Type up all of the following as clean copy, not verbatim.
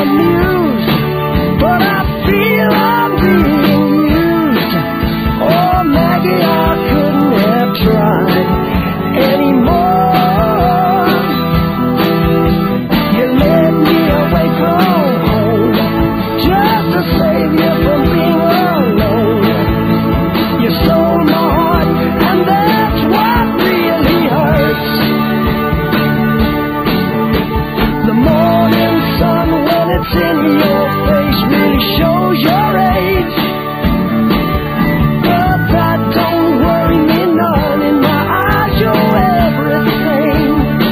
amused, but I feel I'm being used. Oh, Maggie, I couldn't have tried anymore. You led me away from home just to save you from being alone. You stole my heart, and that's what really hurts. The morning sun, when it's in your face, really shows your age. But that don't worry me none. In my eyes, you're everything.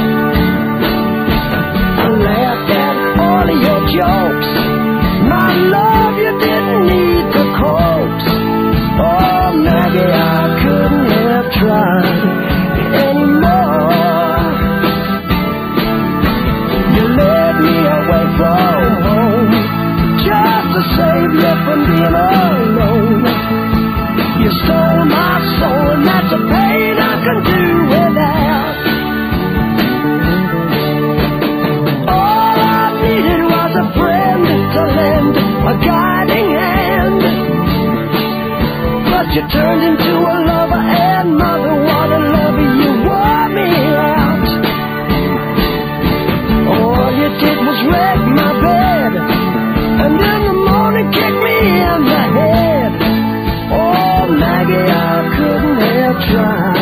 I laughed at all of your jokes. My love, you didn't need to coax. Oh, Maggie, I couldn't have tried anymore. You led me away from home just to save you from being alone. You stole my soul, and that's a pain I can do without. All I needed was a friend to lend a guiding hand. But you turned into a lover and mother. What a lover, you wore me out. All you did was wreck my bed, and in the morning kick me in the head. Oh, Maggie, I couldn't have tried